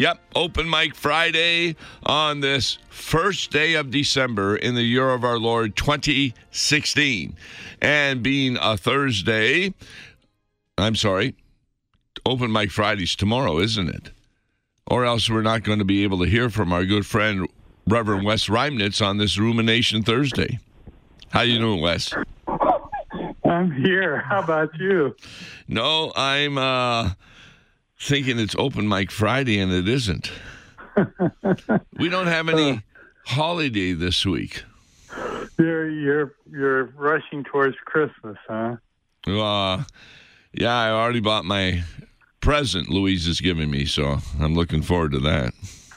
Yep, Open Mic Friday on this first day of December in the year of our Lord 2016. And being a Thursday, Open Mic Friday's tomorrow, isn't it? Or else we're not going to be able to hear from our good friend Reverend Wes Reimnitz on this Rumination Thursday. How you doing, Wes? I'm here. How about you? No, I'm thinking it's Open Mic Friday, and it isn't. We don't have any holiday this week. You're rushing towards Christmas, huh? Yeah, I already bought my present Louise is giving me, so I'm looking forward to that.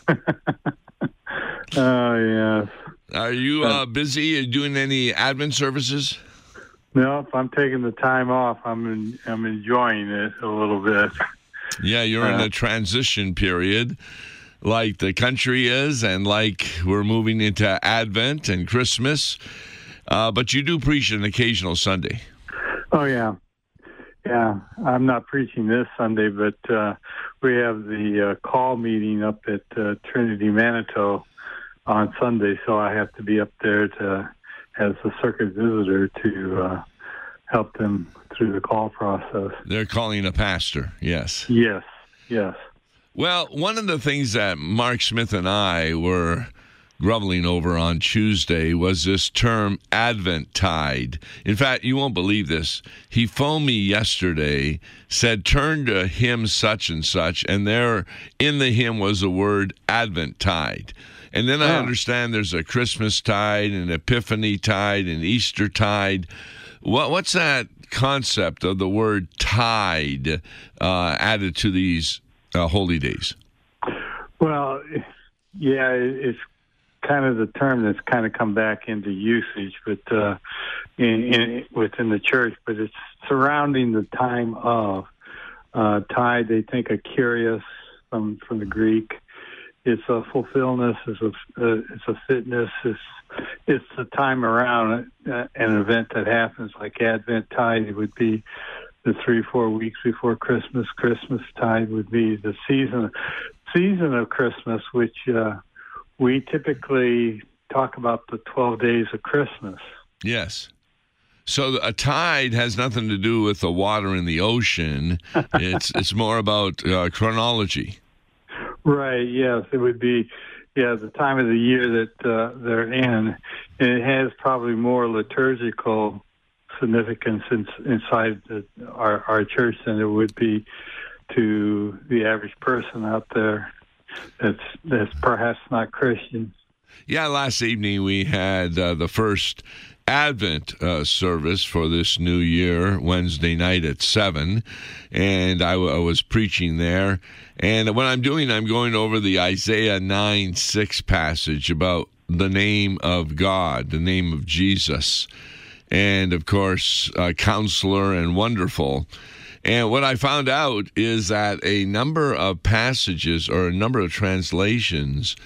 Oh, yes. Are you busy? Are you doing any Advent services? No, if I'm taking the time off, I'm enjoying it a little bit. Yeah, you're in a transition period, like the country is, and like we're moving into Advent and Christmas. But you do preach an occasional Sunday. Oh, yeah. Yeah, I'm not preaching this Sunday, but we have the call meeting up at Trinity Manitou on Sunday, so I have to be up there as a circuit visitor to help them through the call process. They're calling a pastor, yes. Yes. Well, one of the things that Mark Smith and I were groveling over on Tuesday was this term Adventtide. In fact, you won't believe this. He phoned me yesterday, said turn to hymn such and such, and there in the hymn was the word Adventtide. And then I understand there's a Christmas tide, an Epiphany tide, an Easter tide. What's that concept of the word tide added to these holy days? Well, yeah, it's kind of the term that's kind of come back into usage, but within the church. But it's surrounding the time of tide. They think of curious from the Greek. It's a fulfillment. It's a fitness. It's the time around an event that happens, like Adventtide. It would be the 3-4 weeks before Christmas. Christmastide would be the season of Christmas, which we typically talk about the 12 days of Christmas. Yes. So a tide has nothing to do with the water in the ocean. It's more about chronology. Right, yes. It would be, the time of the year that they're in. And it has probably more liturgical significance inside our church than it would be to the average person out there that's perhaps not Christian. Yeah, last evening we had the first Advent service for this new year, Wednesday night at 7, and I was preaching there. And what I'm doing, I'm going over the Isaiah 9:6 passage about the name of God, the name of Jesus, and, of course, Counselor and Wonderful. And what I found out is that a number of passages or a number of translations,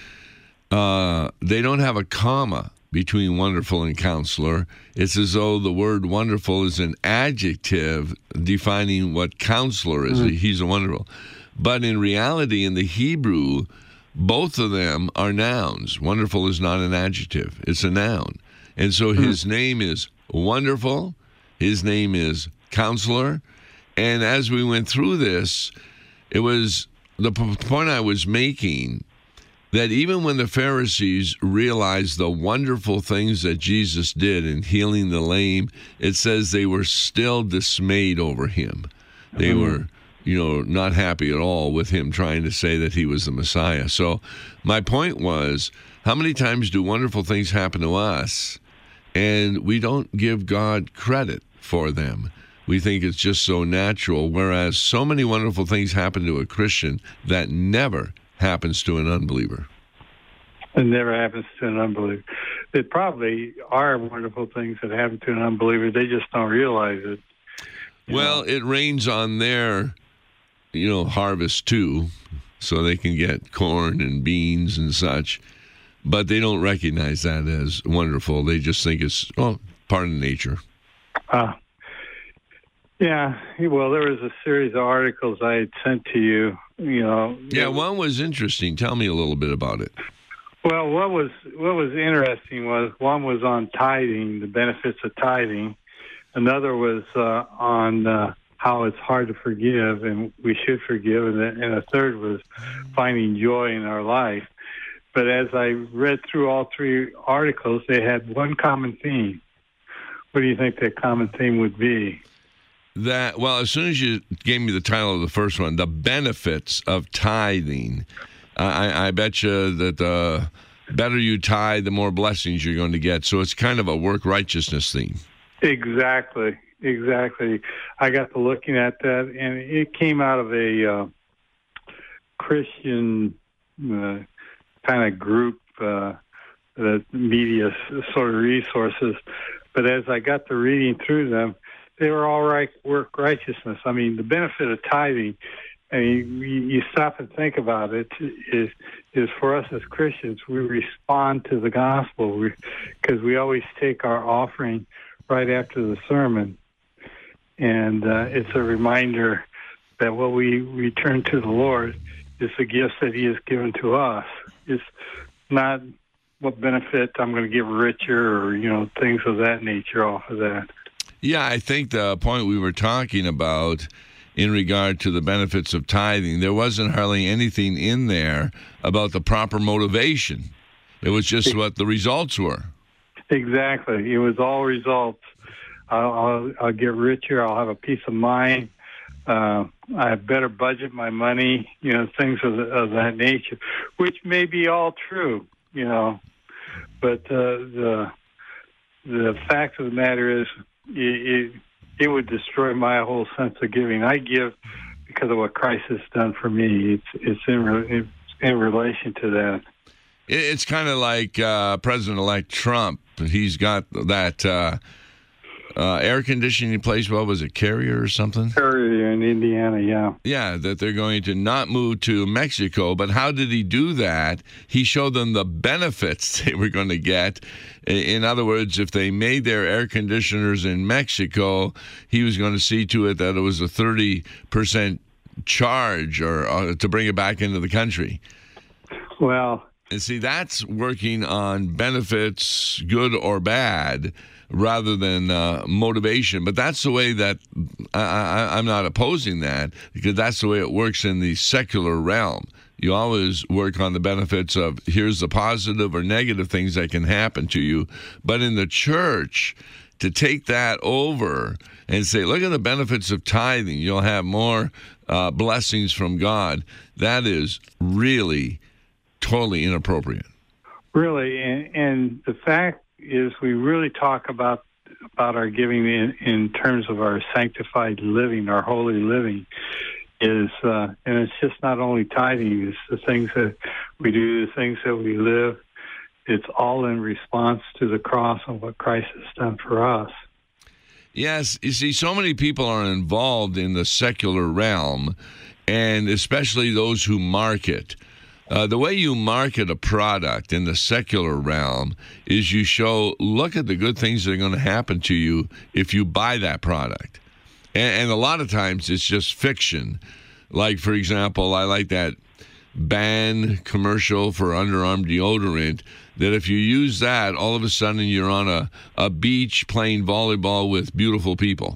they don't have a comma between wonderful and counselor. It's as though the word wonderful is an adjective defining what counselor is. Mm-hmm. He's a wonderful. But in reality, in the Hebrew, both of them are nouns. Wonderful is not an adjective. It's a noun. And so his name is Wonderful. His name is Counselor. And as we went through this, it was the point I was making that even when the Pharisees realized the wonderful things that Jesus did in healing the lame, it says they were still dismayed over him. They were, not happy at all with him trying to say that he was the Messiah. So my point was, how many times do wonderful things happen to us and we don't give God credit for them? We think it's just so natural, whereas so many wonderful things happen to a Christian that never happens to an unbeliever. It never happens to an unbeliever. There probably are wonderful things that happen to an unbeliever. They just don't realize it. Well, it rains on their, harvest too, so they can get corn and beans and such. But they don't recognize that as wonderful. They just think it's, part of nature. Yeah. Well, there was a series of articles I had sent to you Yeah, one was interesting. Tell me a little bit about it. Well, what was interesting was one was on tithing, the benefits of tithing. Another was on how it's hard to forgive and we should forgive, and a third was finding joy in our life. But as I read through all three articles, they had one common theme. What do you think that common theme would be? As soon as you gave me the title of the first one, the benefits of tithing, I bet you that the better you tithe, the more blessings you're going to get. So it's kind of a work righteousness theme. Exactly. I got to looking at that, and it came out of a Christian kind of group, the media sort of resources. But as I got to reading through them, they were all right work righteousness. I mean, the benefit of tithing, I mean, you stop and think about it, is for us as Christians, we respond to the gospel because we always take our offering right after the sermon. And it's a reminder that what we return to the Lord is the gifts that He has given to us. It's not what benefit I'm going to get richer or, things of that nature off of that. Yeah, I think the point we were talking about in regard to the benefits of tithing, there wasn't hardly anything in there about the proper motivation. It was just what the results were. Exactly. It was all results. I'll get richer. I'll have a peace of mind. I better budget my money, things of that nature, which may be all true, But the fact of the matter is, it would destroy my whole sense of giving. I give because of what Christ has done for me. It's in relation to that. It's kind of like President-elect Trump. He's got that air conditioning place. What was it, Carrier or something? Carrier in Indiana, yeah. Yeah, that they're going to not move to Mexico. But how did he do that? He showed them the benefits they were going to get. In other words, if they made their air conditioners in Mexico, he was going to see to it that it was a 30% charge or to bring it back into the country. Well, and see, that's working on benefits, good or bad, rather than motivation. But that's the way that I'm not opposing that, because that's the way it works in the secular realm. You always work on the benefits of here's the positive or negative things that can happen to you. But in the church, to take that over and say, look at the benefits of tithing, you'll have more blessings from God, that is really totally inappropriate. Really, and the fact is we really talk about our giving in terms of our sanctified living, our holy living, and it's just not only tithing, it's the things that we do, the things that we live. It's all in response to the cross and what Christ has done for us. Yes, you see, so many people are involved in the secular realm, and especially those who market. The way you market a product in the secular realm is you show, look at the good things that are going to happen to you if you buy that product. And a lot of times it's just fiction. Like, for example, I like that Ban commercial for Underarm deodorant, that if you use that, all of a sudden you're on a beach playing volleyball with beautiful people.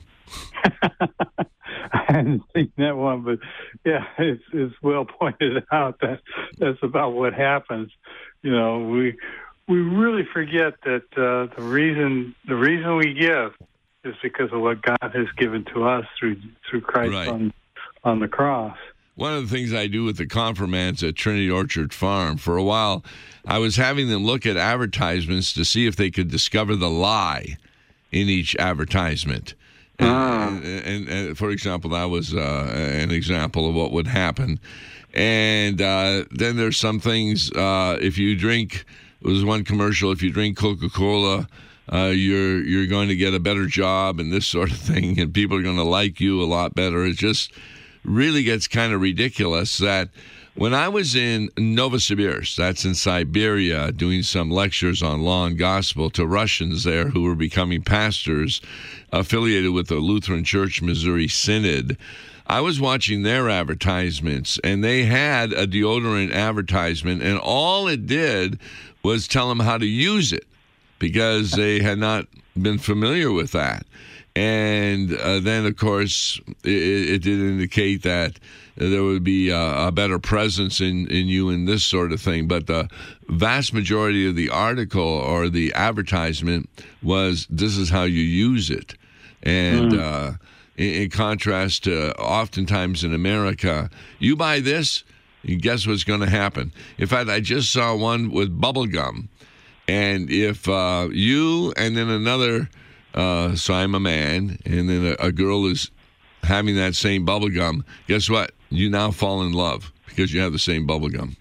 I hadn't seen that one, but yeah, it's well pointed out that that's about what happens. We really forget that the reason we give is because of what God has given to us through Christ right. on the cross. One of the things I do with the confirmands at Trinity Orchard Farm, for a while, I was having them look at advertisements to see if they could discover the lie in each advertisement. And for example, that was an example of what would happen. And then there's some things, if you drink, it was one commercial, if you drink Coca-Cola, you're going to get a better job and this sort of thing, and people are going to like you a lot better. It just really gets kind of ridiculous that When I was in Novosibirsk, that's in Siberia, doing some lectures on law and gospel to Russians there who were becoming pastors affiliated with the Lutheran Church Missouri Synod, I was watching their advertisements, and they had a deodorant advertisement, and all it did was tell them how to use it because they had not been familiar with that. And then, of course, it did indicate that there would be a better presence in you in this sort of thing. But the vast majority of the article or the advertisement was, this is how you use it. And in contrast to oftentimes in America, you buy this, and guess what's going to happen? In fact, I just saw one with bubble gum. And if you and then another... so I'm a man, and then a girl is having that same bubble gum. Guess what? You now fall in love because you have the same bubble gum.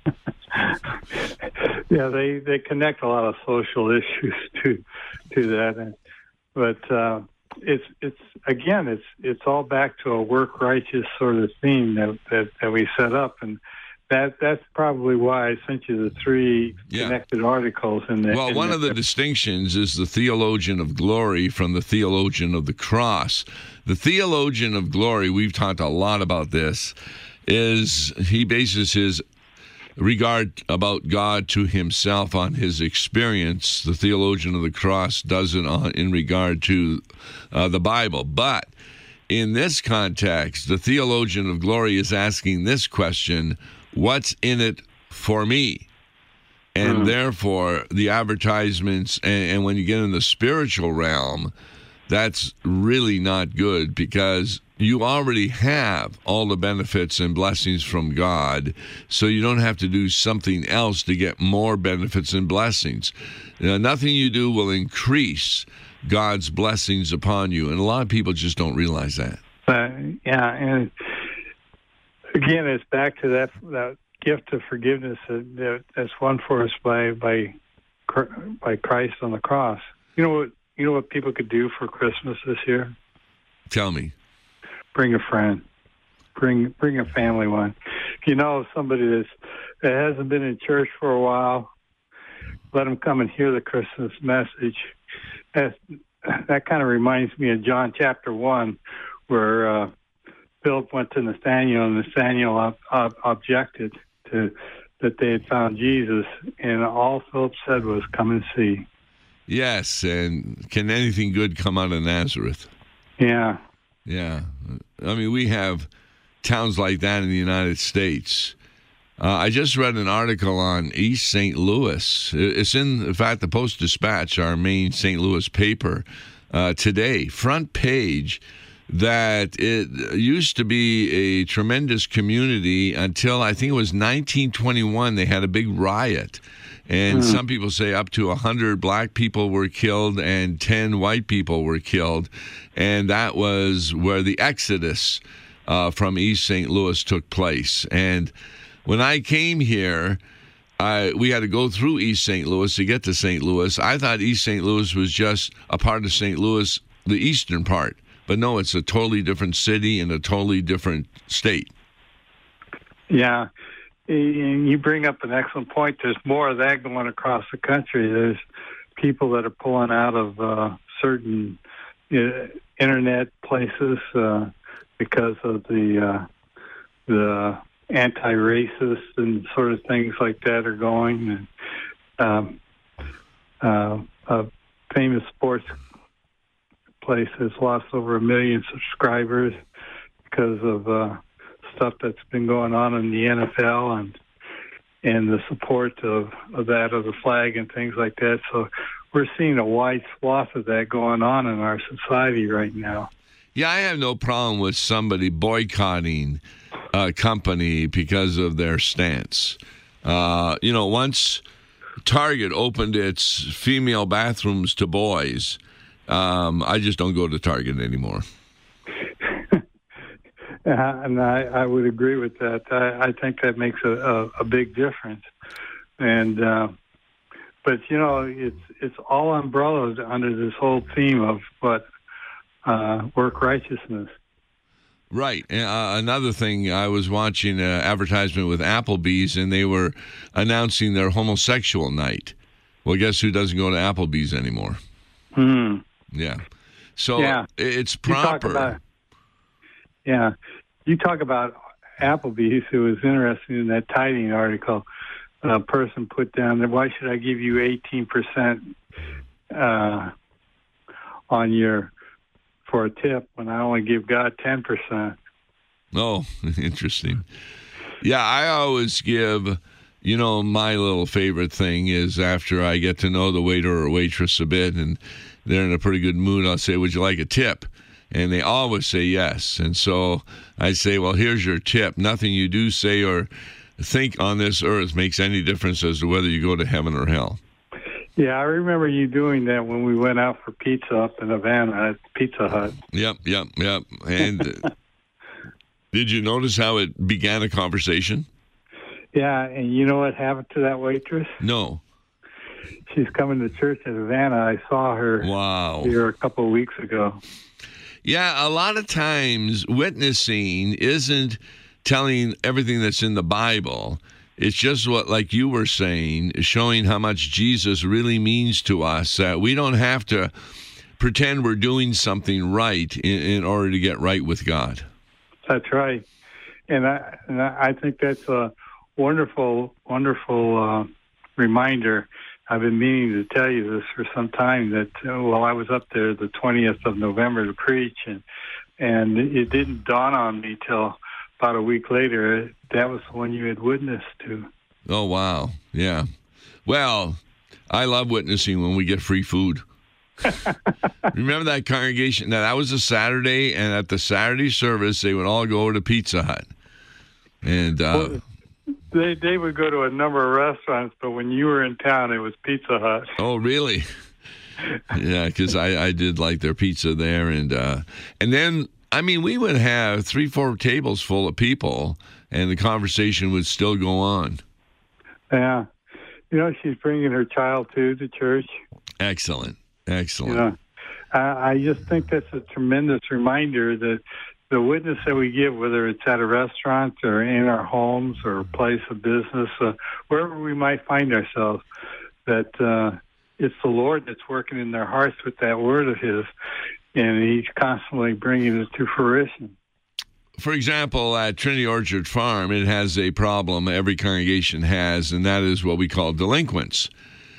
Yeah, they connect a lot of social issues to that, but it's all back to a work righteous sort of theme that we set up, and that's probably why I sent you the three connected articles. Well, one of the distinctions is the theologian of glory from the theologian of the cross. The theologian of glory, we've talked a lot about this, is he bases his regard about God to himself on his experience. The theologian of the cross does it in regard to the Bible. But in this context, the theologian of glory is asking this question: what's in it for me? And therefore, the advertisements, and when you get in the spiritual realm, that's really not good because you already have all the benefits and blessings from God, so you don't have to do something else to get more benefits and blessings. Nothing you do will increase God's blessings upon you, and a lot of people just don't realize that. And again, it's back to that gift of forgiveness that's won for us by Christ on the cross. You know what people could do for Christmas this year? Tell me. Bring a friend. Bring a family one. If you know somebody that hasn't been in church for a while, let them come and hear the Christmas message. That kind of reminds me of John chapter 1, where Philip went to Nathanael, and Nathanael objected to that they had found Jesus, and all Philip said was, "Come and see." Yes, and can anything good come out of Nazareth? Yeah. Yeah. I mean, we have towns like that in the United States. I just read an article on East St. Louis. It's in fact, the Post-Dispatch, our main St. Louis paper, today, front page, that it used to be a tremendous community until I think it was 1921. They had a big riot. And some people say up to 100 black people were killed and 10 white people were killed. And that was where the exodus from East St. Louis took place. And when I came here, we had to go through East St. Louis to get to St. Louis. I thought East St. Louis was just a part of St. Louis, the eastern part. But no, it's a totally different city and a totally different state. Yeah. You bring up an excellent point. There's more of that going across the country. There's people that are pulling out of certain internet places because of the anti-racist and sort of things like that are going. And a famous sports place has lost over 1 million subscribers because of stuff that's been going on in the NFL and the support of the flag and things like that. So we're seeing a wide swath of that going on in our society right now. Yeah, I have no problem with somebody boycotting a company because of their stance. Once Target opened its female bathrooms to boys, I just don't go to Target anymore. And I would agree with that. I think that makes a big difference. And but it's all umbrellas under this whole theme of what work righteousness. Right. Another thing, I was watching an advertisement with Applebee's, and they were announcing their homosexual night. Well, guess who doesn't go to Applebee's anymore? Yeah. So it's proper. You talk about Applebee's. It was interesting in that tithing article. A person put down that, why should I give you 18% on your for a tip when I only give God 10%? Oh, interesting. Yeah, I always give, my little favorite thing is after I get to know the waiter or waitress a bit and they're in a pretty good mood, I'll say, would you like a tip? And they always say yes. And so I say, well, here's your tip. Nothing you do, say, or think on this earth makes any difference as to whether you go to heaven or hell. Yeah, I remember you doing that when we went out for pizza up in Havana at Pizza Hut. Yep. And did you notice how it began a conversation? Yeah, and you know what happened to that waitress? No. She's coming to church in Havana. I saw her here a couple of weeks ago. Yeah, a lot of times witnessing isn't telling everything that's in the Bible. It's just what, like you were saying, showing how much Jesus really means to us, that we don't have to pretend we're doing something right in order to get right with God. That's right. And I think that's a wonderful reminder. I've been meaning to tell you this for some time, that while I was up there the 20th of November to preach, and it didn't dawn on me till about a week later, that was the one you had witnessed to. Oh, wow. Yeah. Well, I love witnessing when we get free food. Remember that congregation? Now, that was a Saturday, and at the Saturday service, they would all go over to Pizza Hut. And they would go to a number of restaurants, but when you were in town, it was Pizza Hut. Oh, really? Yeah, because I did like their pizza there. And then, we would have 3-4 tables full of people, and the conversation would still go on. Yeah. She's bringing her child, too, to church. Excellent. I just think that's a tremendous reminder that the witness that we give, whether it's at a restaurant or in our homes or a place of business, wherever we might find ourselves, that it's the Lord that's working in their hearts with that word of His, and He's constantly bringing it to fruition. For example, at Trinity Orchard Farm, it has a problem every congregation has, and that is what we call delinquents.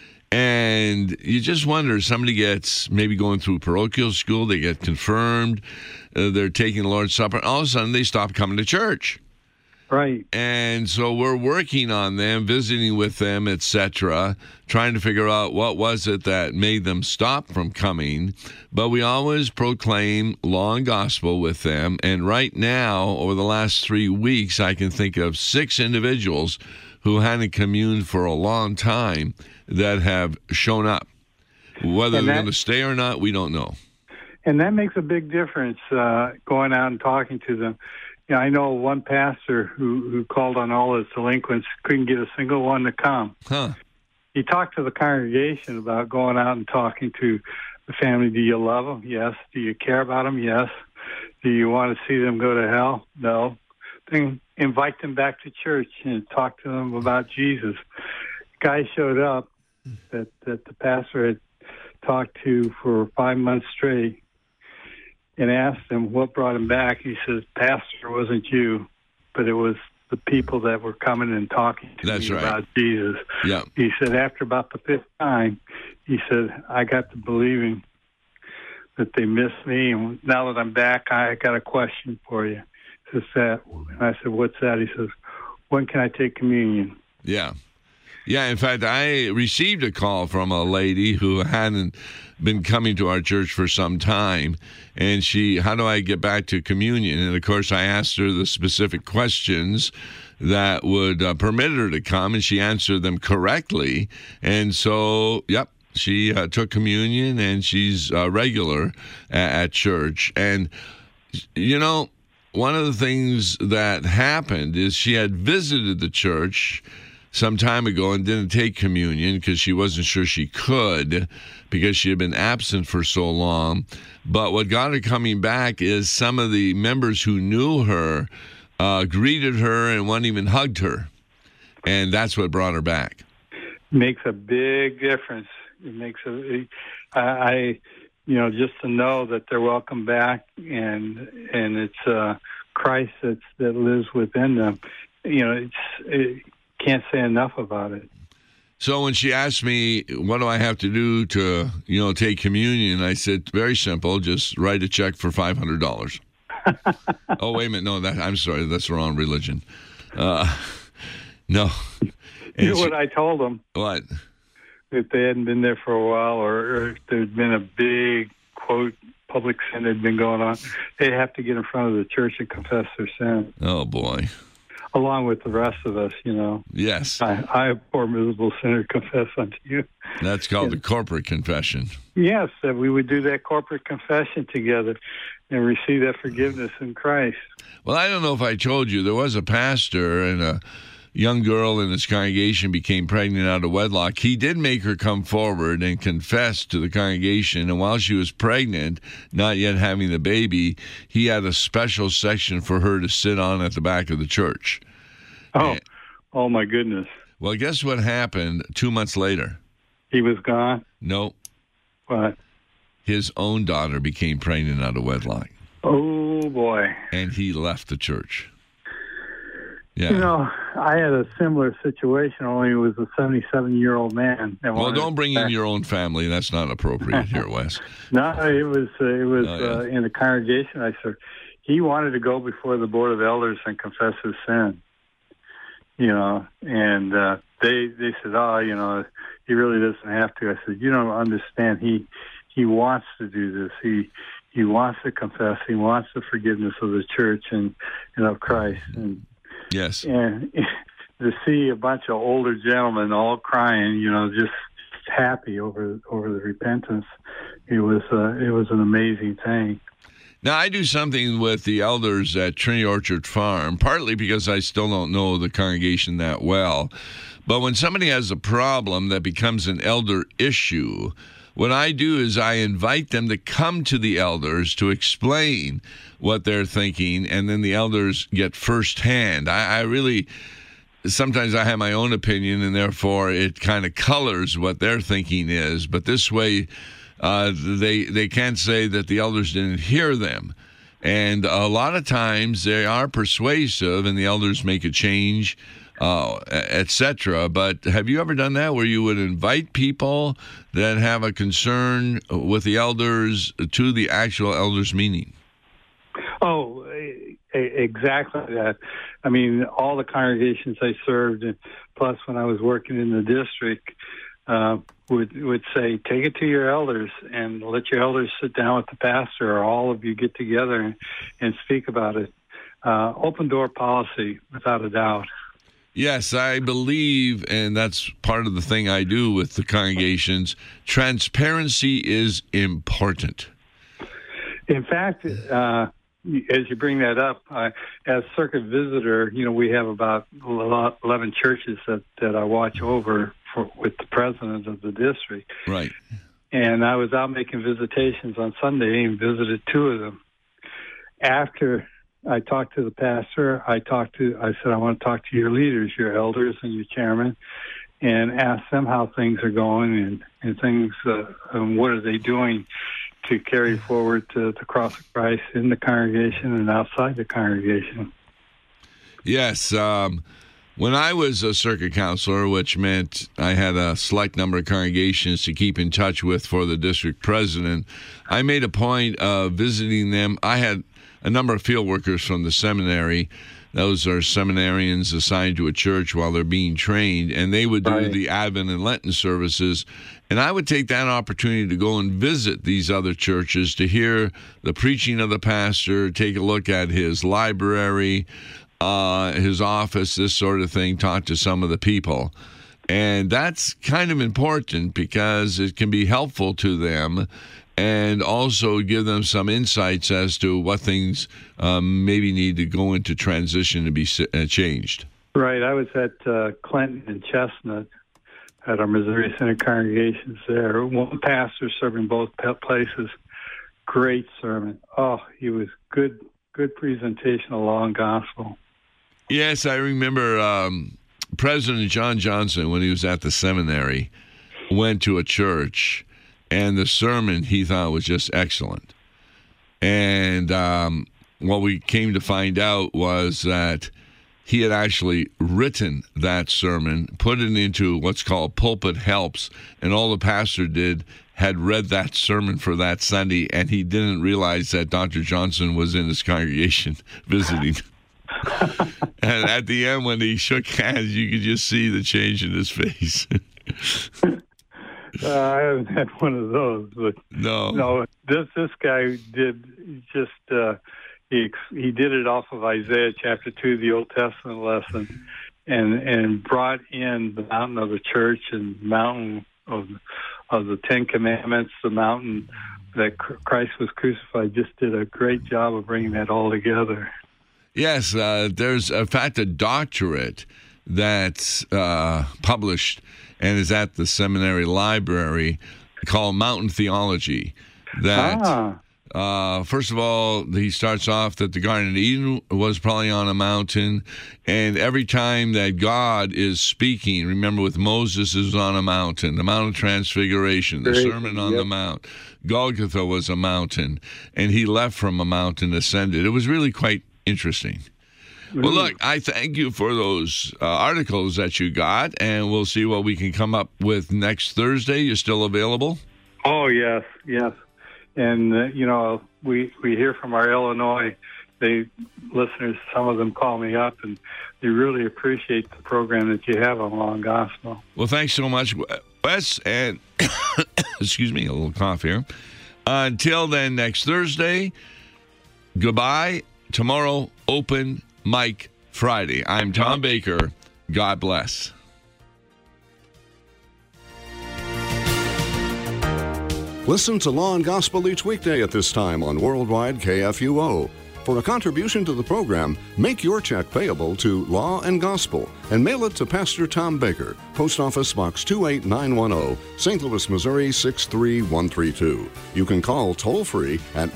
And you just wonder, somebody gets maybe going through parochial school, they get confirmed, they're taking the Lord's Supper, and all of a sudden they stop coming to church. Right. And so we're working on them, visiting with them, etc., trying to figure out what was it that made them stop from coming. But we always proclaim law and gospel with them. And right now, over the last 3 weeks, I can think of 6 individuals who hadn't communed for a long time that have shown up. Whether they're going to stay or not, we don't know. And that makes a big difference, going out and talking to them. I know one pastor who called on all his delinquents, couldn't get a single one to come. Huh. He talked to the congregation about going out and talking to the family. Do you love them? Yes. Do you care about them? Yes. Do you want to see them go to hell? No. Then invite them back to church and talk to them about Jesus. Guy showed up that the pastor had talked to for 5 months straight, and asked him what brought him back. He says, Pastor, it wasn't you, but it was the people that were coming and talking to me about Jesus. Yeah. He said, after about the 5th time, he said, I got to believing that they missed me, and now that I'm back, I got a question for you. He says, and I said, what's that? He says, when can I take communion? Yeah. Yeah, in fact, I received a call from a lady who hadn't been coming to our church for some time, and how do I get back to communion? And, of course, I asked her the specific questions that would permit her to come, and she answered them correctly. And so, yep, she took communion, and she's regular at church. And, one of the things that happened is she had visited the church some time ago and didn't take communion because she wasn't sure she could because she had been absent for so long. But what got her coming back is some of the members who knew her greeted her and one even hugged her. And that's what brought her back. Makes a big difference. It makes just to know that they're welcome back and it's Christ that lives within them. Can't say enough about it. So when she asked me, what do I have to do to, take communion? I said, very simple, just write a check for $500. Oh, wait a minute. No, I'm sorry. That's the wrong religion. No. You know what I told them? What? If they hadn't been there for a while or if there'd been a big, quote, public sin had been going on, they'd have to get in front of the church and confess their sin. Oh, boy. Along with the rest of us, Yes. I a poor miserable sinner, confess unto you. That's called the corporate confession. Yes, that we would do that corporate confession together and receive that forgiveness in Christ. Well, I don't know if I told you, there was a pastor and a young girl in his congregation became pregnant out of wedlock. He did make her come forward and confess to the congregation. And while she was pregnant, not yet having the baby, he had a special section for her to sit on at the back of the church. Oh my goodness. Well, guess what happened 2 months later? He was gone? No. What? His own daughter became pregnant out of wedlock. Oh, boy. And he left the church. Yeah. I had a similar situation, only it was a 77-year-old man. Well, don't bring in your own family. That's not appropriate here, Wes. No, it was in the congregation I served. He wanted to go before the Board of Elders and confess his sin. And they said, he really doesn't have to. I said, you don't understand. He wants to do this. He wants to confess. He wants the forgiveness of the church and of Christ. And yes. And to see a bunch of older gentlemen all crying, just happy over the repentance, it was an amazing thing. Now, I do something with the elders at Trinity Orchard Farm, partly because I still don't know the congregation that well. But when somebody has a problem that becomes an elder issue, what I do is I invite them to come to the elders to explain what they're thinking, and then the elders get firsthand. I really, sometimes I have my own opinion, and therefore it kind of colors what their thinking is. But this way, they can't say that the elders didn't hear them. And a lot of times they are persuasive, and the elders make a change, etc. But have you ever done that where you would invite people that have a concern with the elders to the actual elders' meeting? Oh, exactly that. I mean, all the congregations I served, and plus when I was working in the district, would say, take it to your elders and let your elders sit down with the pastor, or all of you get together and speak about it. Open door policy, without a doubt. Yes, I believe, and that's part of the thing I do with the congregations, transparency is important. In fact, as you bring that up, as circuit visitor, we have about 11 churches that I watch over with the president of the district. Right. And I was out making visitations on Sunday and visited 2 of them. After I talked to the pastor, I said, I want to talk to your leaders, your elders and your chairman, and ask them how things are going and things, and what are they doing to carry forward to the cross of Christ in the congregation and outside the congregation. Yes. When I was a circuit counselor, which meant I had a select number of congregations to keep in touch with for the district president, I made a point of visiting them. I had a number of field workers from the seminary. Those are seminarians assigned to a church while they're being trained, and they would do the Advent and Lenten services. And I would take that opportunity to go and visit these other churches to hear the preaching of the pastor, take a look at his library, his office, this sort of thing, talk to some of the people. And that's kind of important because it can be helpful to them and also give them some insights as to what things maybe need to go into transition to be changed. Right. I was at Clinton and Chestnut at our Missouri Synod congregations there. One pastor serving both places. Great sermon. Oh, he was good presentation of law and gospel. Yes, I remember President John Johnson, when he was at the seminary, went to a church, and the sermon he thought was just excellent. And what we came to find out was that he had actually written that sermon, put it into what's called Pulpit Helps, and all the pastor did had read that sermon for that Sunday, and he didn't realize that Dr. Johnson was in his congregation visiting. And at the end, when he shook hands, you could just see the change in his face. I haven't had one of those, but no. This guy did just he did it off of Isaiah chapter 2, the Old Testament lesson, and brought in the mountain of the church and mountain of the Ten Commandments, the mountain that Christ was crucified. Just did a great job of bringing that all together. Yes, there's in fact a doctorate that's published and is at the seminary library called Mountain Theology. That first of all, he starts off that the Garden of Eden was probably on a mountain, and every time that God is speaking, remember with Moses is on a mountain, the Mount of Transfiguration, the Sermon on the Mount. Golgotha was a mountain, and he left from a mountain, ascended. It was really quite interesting. Well, look, I thank you for those articles that you got, and we'll see what we can come up with next Thursday. You're still available? Oh, yes. And, we hear from our Illinois listeners, some of them call me up, and they really appreciate the program that you have on Law and Gospel. Well, thanks so much, Wes, and excuse me, a little cough here. Until then, next Thursday, goodbye. Tomorrow, open mic Friday. I'm Tom Baker. God bless. Listen to Law and Gospel each weekday at this time on Worldwide KFUO. For a contribution to the program, make your check payable to Law and Gospel and mail it to Pastor Tom Baker, Post Office Box 28910, St. Louis, Missouri 63132. You can call toll-free at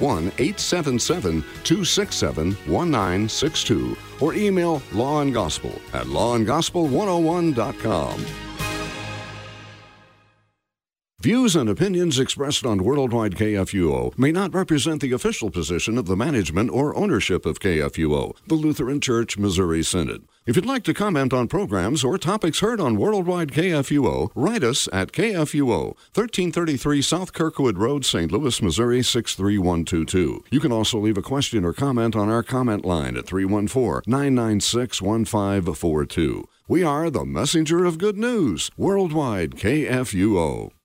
1-877-267-1962 or email lawandgospel@lawandgospel101.com. Views and opinions expressed on Worldwide KFUO may not represent the official position of the management or ownership of KFUO, the Lutheran Church Missouri Synod. If you'd like to comment on programs or topics heard on Worldwide KFUO, write us at KFUO, 1333 South Kirkwood Road, St. Louis, Missouri 63122. You can also leave a question or comment on our comment line at 314-996-1542. We are the messenger of good news, Worldwide KFUO.